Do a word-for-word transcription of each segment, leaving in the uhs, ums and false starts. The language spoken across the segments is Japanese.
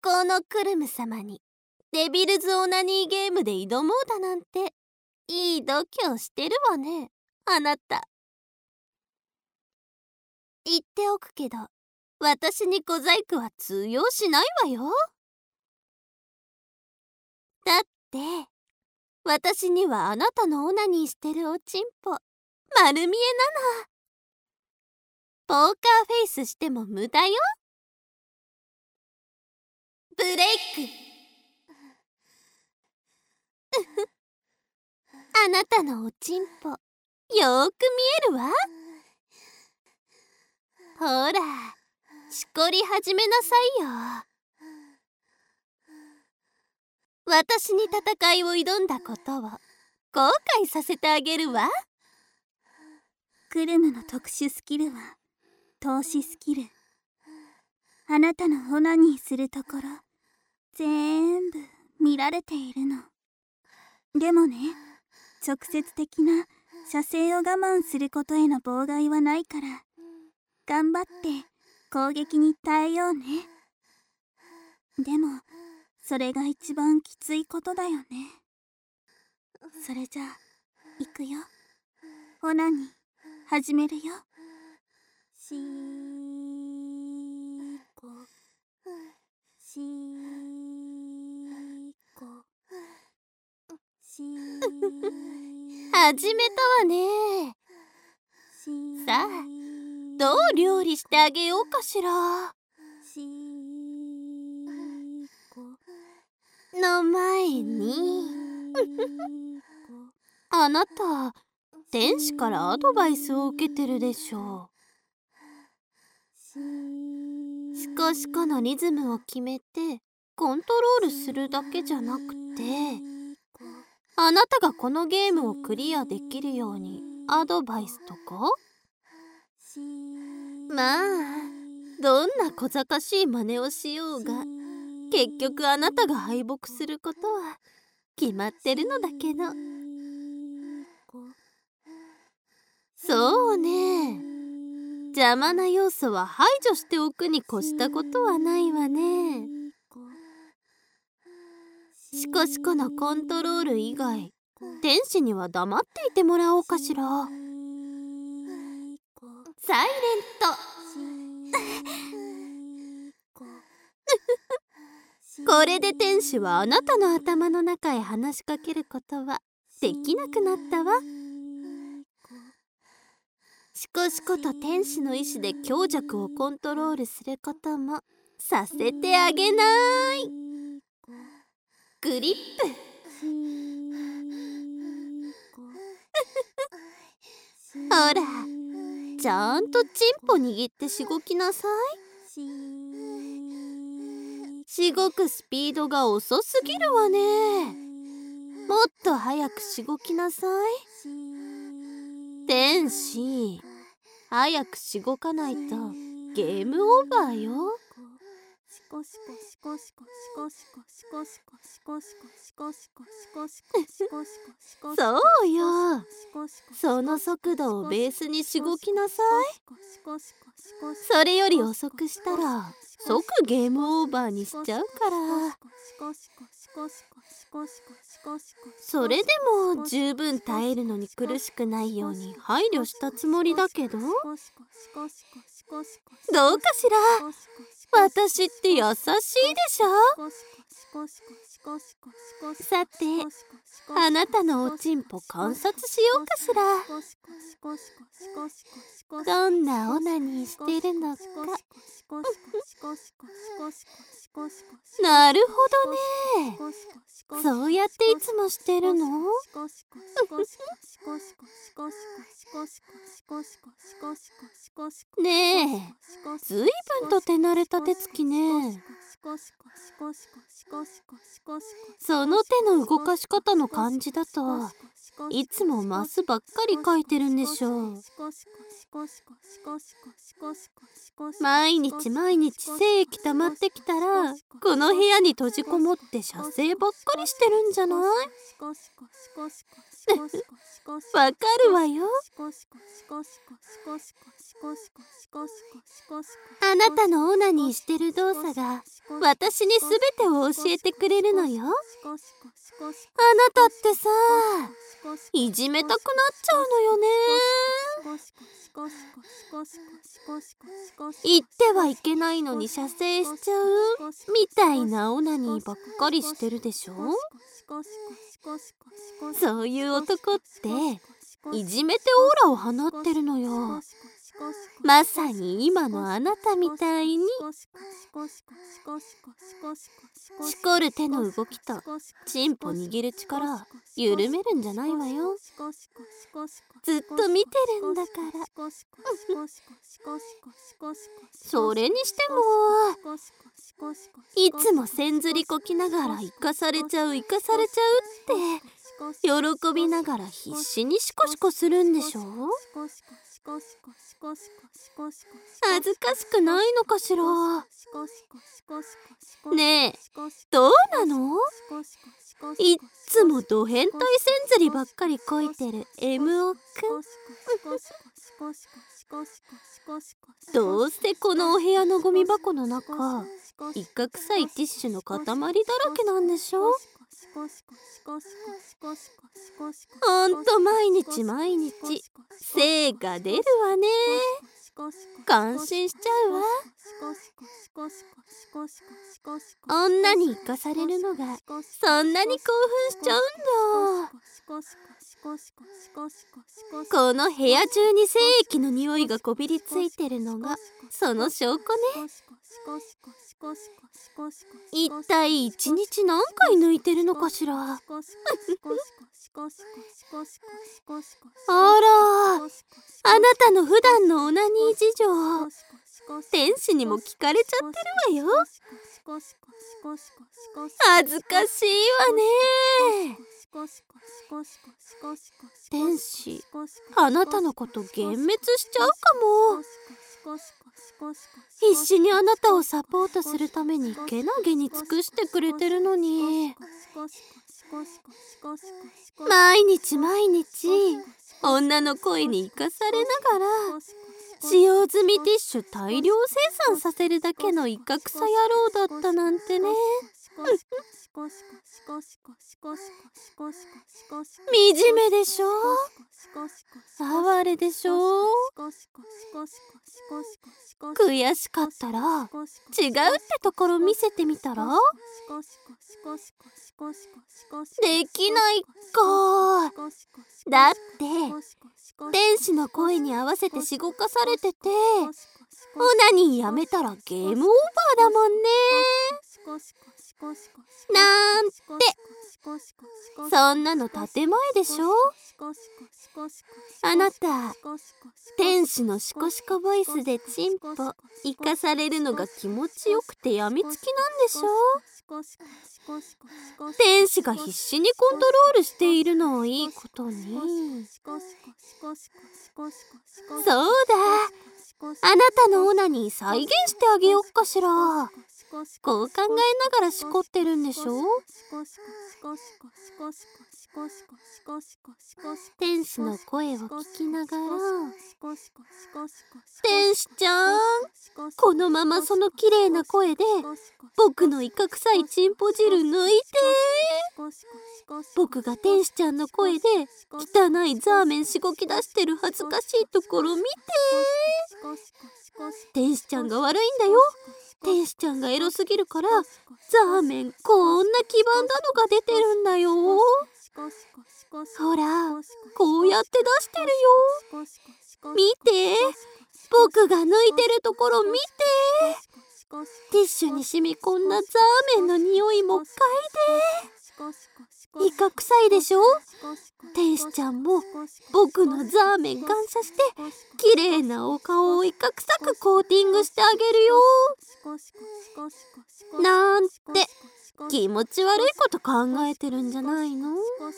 高のクルム様にデビルズオナニーゲームで挑もうだなんていい度胸してるわね、あなた。言っておくけど、私に小細工は通用しないわよ。だって私にはあなたのオナニーしてるおちんぽ丸見えなの。ポーカーフェイスしても無駄よ。ブレイクあなたのおちんぽよーく見えるわ。ほら、しこり始めなさいよ。私に戦いを挑んだことを後悔させてあげるわ。 クルムの特殊スキルは透視スキル。あなたのオナニーするところ全部見られているの。でもね、直接的な射精を我慢することへの妨害はないから頑張って攻撃に耐えようね。でもそれが一番きついことだよね。それじゃあ行くよ。オナニー始めるよ。しーこしーこしー始めたわね。さあ、どう料理してあげようかしら。 しーこの前にあなた天使からアドバイスを受けてるでしょう。シコシコのリズムを決めてコントロールするだけじゃなくて、あなたがこのゲームをクリアできるようにアドバイスとか。まあどんな小賢しい真似をしようが結局あなたが敗北することは決まってるのだけど。そうね、邪魔な要素は排除しておくに越したことはないわね。シコシコのコントロール以外天使には黙っていてもらおうかしら。サイレントこれで天使はあなたの頭の中へ話しかけることはできなくなったわ。シコシコと天使の意志で強弱をコントロールすることもさせてあげない。グリップほら、ちゃんとチンポ握ってしごきなさい。しごくスピードが遅すぎるわね。もっと早くしごきなさい。天使、早くしごかないとゲームオーバーよ。 シコシコシコシコシコシコシコシコシコシコシコシコシコシコシコシコそうよ、その速度をベースにしごきなさい。それより遅くしたら即ゲームオーバーにしちゃうから。それでも十分耐えるのに苦しくないように配慮したつもりだけど、どうかしら。私って優しいでしょ。さて、あなたのおちんぽ観察しようかしら。どんなオナニーしてるのか。なるほどね、そうやっていつもしてるの？ねえ、ずいぶんと手慣れた手つきね。その手の動かし方の感じだといつもマスばっかり描いてるんでしょう。毎日毎日精液溜まってきたらこの部屋に閉じこもって射精ばっかりしてるんじゃない？ わかるわよ。あなたのオナニーしてる動作が私に全てを教えてくれるのよ。あなたってさ、いじめたくなっちゃうのよね。言ってはいけないのに射精しちゃうみたいなオナニーばっかりしてるでしょ。そういう男っていじめてオーラを放ってるのよ。まさに今のあなたみたいに。しこる手の動きとチンポ握る力緩めるんじゃないわよ。ずっと見てるんだから。それにしてもいつもせんずりこきながら生かされちゃう生かされちゃうって喜びながら必死にシコシコするんでしょ。恥ずかしくないのかしら。ねえ、どうなの？いっつもド変態せんずりばっかりこいてる エムオ くん。どうせこのお部屋のゴミ箱の中、いかくさいティッシュの塊だらけなんでしょ。ほんと毎日毎日精が出るわね。感心しちゃうわ。女に生かされるのがそんなに興奮しちゃうんだ。この部屋中に精液の匂いがこびりついてるのがその証拠ね。一体一日何回抜いてるのかしら。あら、あなたの普段のオナニー事情、天使にも聞かれちゃってるわよ。恥ずかしいわね。天使、あなたのこと幻滅しちゃうかも。必死にあなたをサポートするためにけなげに尽くしてくれてるのに、毎日毎日女の声に生かされながら使用済みティッシュ大量生産させるだけのイカクサ野郎だったなんてね。惨めでしょ、哀れでしょ。悔しかったら違うってところ見せてみたら。できないか。だって天使の声に合わせてしごかされてて、オナニーやめたらゲームオーバーだもんね。なんてそんなの建前でしょ。あなた天使のシコシコボイスでチンポ生かされるのが気持ちよくてやみつきなんでしょ。天使が必死にコントロールしているのをいいことに。そうだ、あなたのオナニー再現してあげよっかしら。こう考えながらしこってるんでしょ。天使の声を聞きながら、天使ちゃん、このままその綺麗な声で僕のイカ臭いチンポ汁抜いて。僕が天使ちゃんの声で汚いザーメンしごき出してる恥ずかしいところ見て。天使ちゃんが悪いんだよ。天使ちゃんがエロすぎるからザーメンこんな黄ばんだのが出てるんだよ。ほら、こうやって出してるよ。見て、僕が抜いてるところ見て。ティッシュに染み込んだザーメンの匂いも嗅いで。イカ臭いでしょ。天使ちゃんも僕のザーメン感謝して綺麗なお顔をイカ臭くコーティングしてあげるよ。なんて気持ち悪いこと考えてるんじゃないの。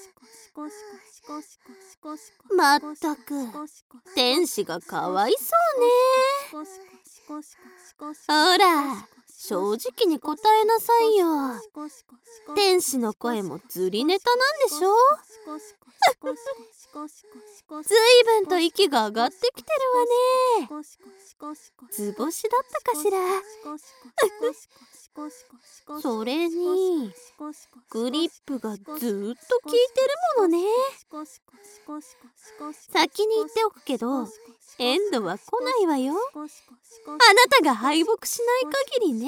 まったく天使がかわいそうね。ほら、 正直に答えなさいよ。天使の声もずりネタなんでしょ。ずいぶんと息が上がってきてるわね。図星だったかしら。それにグリップがずっと効いてるものね。先に言っておくけどエンドは来ないわよ。あなたが敗北しない限りね。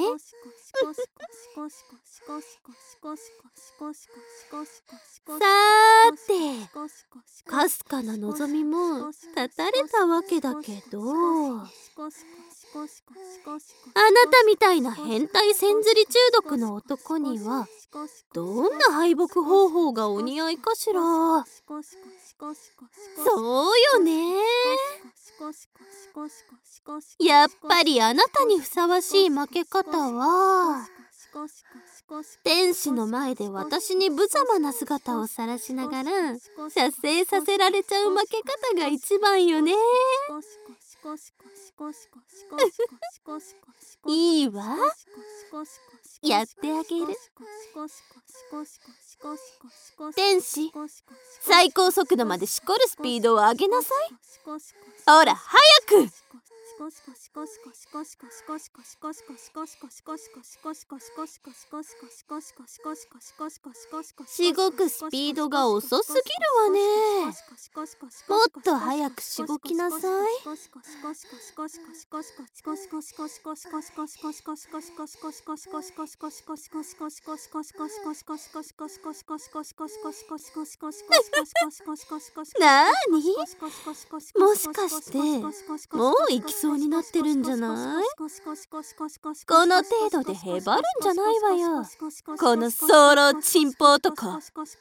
さーて、かすかな望みも絶たれたわけだけど、あなたみたいな変態千釣り中毒の男にはどんな敗北方法がお似合いかしら。そうよね。やっぱりあなたにふさわしい負け方は天使の前で私に無様な姿を晒しながら射精させられちゃう負け方が一番よね。いいわ、やってあげる。天使、最高速度までしこるスピードを上げなさい。ほら早く。しごくスピードが遅すぎるわね。もっと早くしごきなさい。なーに？もしかしてもう行きそうになってるんじゃない？この程度でへばるんじゃないわよ、この早漏チンポ男。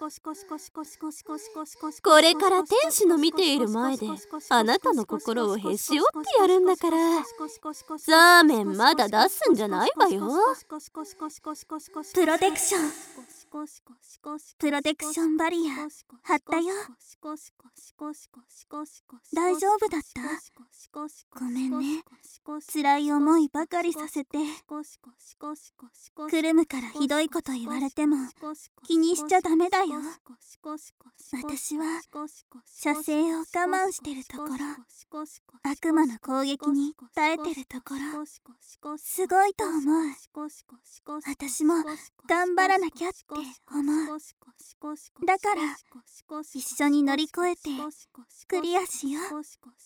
これから天使の見ている前であなたの心をへし折ってやるんだから、ザーメンまだ出すんじゃないわよ。 プロテクションプロテクションバリア張ったよ。大丈夫だった？ごめんね、辛い思いばかりさせて。クルムからひどいこと言われても気にしちゃダメだよ。私は射精を我慢してるところ、悪魔の攻撃に耐えてるところ、すごいと思う。私も頑張らなきゃって思う。だから一緒に乗り越えてクリアしよう。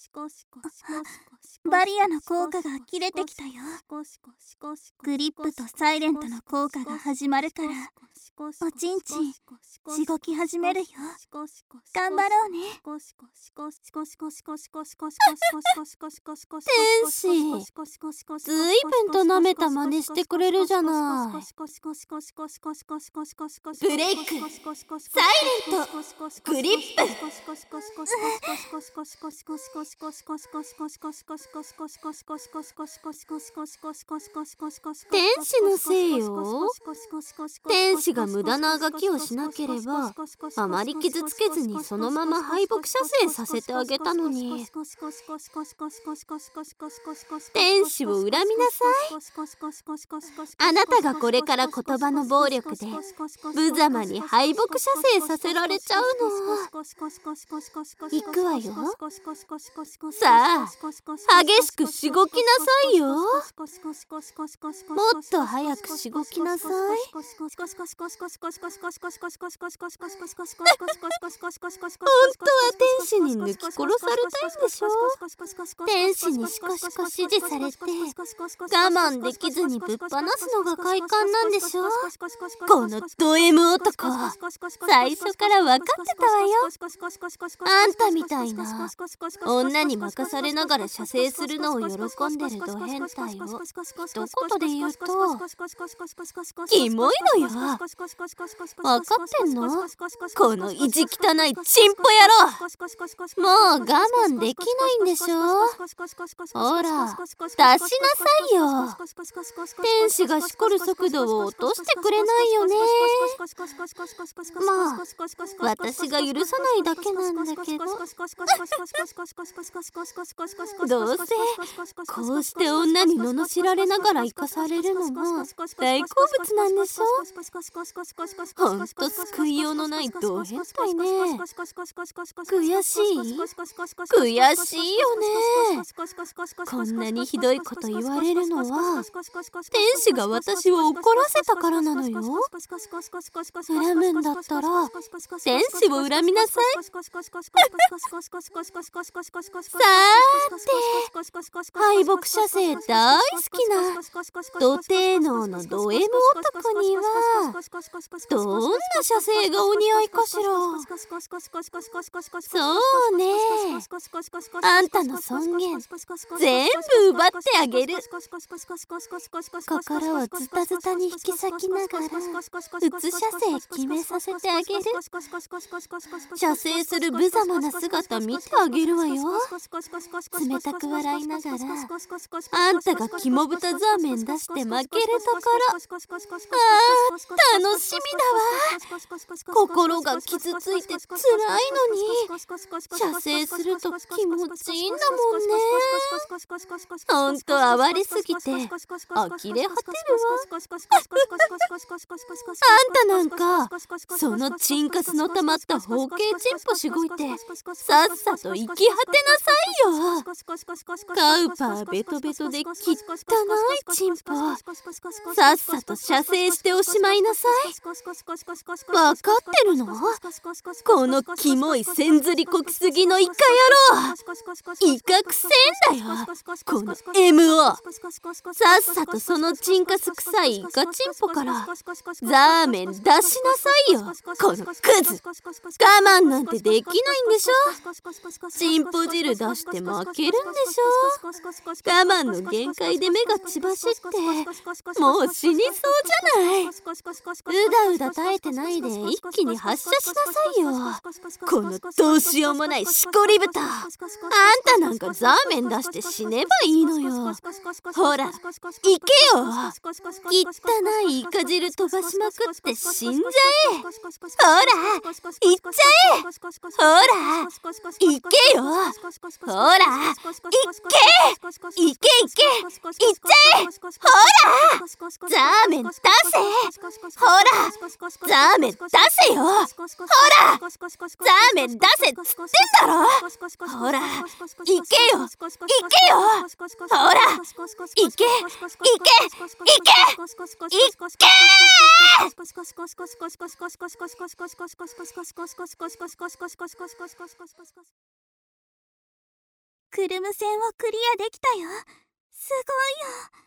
バリアの効果が切れてきたよ。グリップとサイレントの効果が始まるからおちんちんしごき始めるよ。頑張ろうね。 天使、ずいぶんと舐めた真似してくれるじゃない。ブレイク、サイレント、グリップ。天使のせいよ。天使が無駄なあがきをしなければあまり傷つけずにそのまま敗北射精させてあげたのに。天使を恨みなさい。あなたがこれから言葉の暴力で無様に敗北射精させられちゃうの。行くわよ。さあ激しくしごきなさいよ。もっと早くしごきなさい。本当は天使に抜き殺されたいんでしょ。天使にシコシコ指示されて我慢できずにぶっ放すのが快感なんでしょ。このド M 男、最初から分かってたわよ。あんたみたいな女に任されながら射精するのを喜んでるド変態を一言で言うとキモいのよ。分かってんの？この意地汚いチンポ野郎。もう我慢できないんでしょ。ほら出しなさいよ。天使がしこる速度を落としてくれないよね。 まあ私が許さないだけなんだけど、どうせこうして女に罵られながら生かされるのも大好物なんでしょ。ほんと救いようのない同変態ね。悔しい悔しいよね。こんなにひどいこと言われるのは天使が私を怒らせたからなのよ。恨むんだったら天使を恨みなさい。さーて敗北者生大好きなド低能のド M 男にはどんな射精がお似合いかしら。そうね、あんたの尊厳全部奪ってあげる。心をズタズタに引き裂きながらうつ射精決めさせてあげる。射精する無様な姿見てあげるわよ。冷たく笑いながらあんたが肝豚ザーメン出して負けるところ、あー楽しみだわ。心が傷ついて辛いのに射精すると気持ちいいんだもんね。ほんと哀れすぎて呆れ果てるわ。あんたなんかそのチンカスの溜まった包茎チンポしごいてさっさと生き果てなさいよ。カウパーベトベトで汚いチンポさっさと射精しておしまいなさい。わかってるの？このキモいせんずりこきすぎのイカ野郎、イカくせえんだよこの エムオー。 さっさとそのチンカス臭いイカチンポからザーメン出しなさいよこのクズ。我慢なんてできないんでしょ。チンポ汁出して負けるんでしょ。我慢の限界で目が血走ってもう死にそうじゃない。うだうだ耐えてないで一気に発射しなさいよこのどうしようもないしこり豚。あんたなんかザーメン出して死ねばいいのよ。ほら行けよ。汚いイカ汁飛ばしまくって死んじゃえ。ほら行っちゃえ。ほら行けよ。ほら行け行け行け行っちゃえ。ほらザーメン出せ。ほらザーメン出せよ。ほらザーメン出せっつってんだろ。ほら行けよ行けよ。ほら行け行け行け行け。 クルム線をクリアできたよ。すごいよ。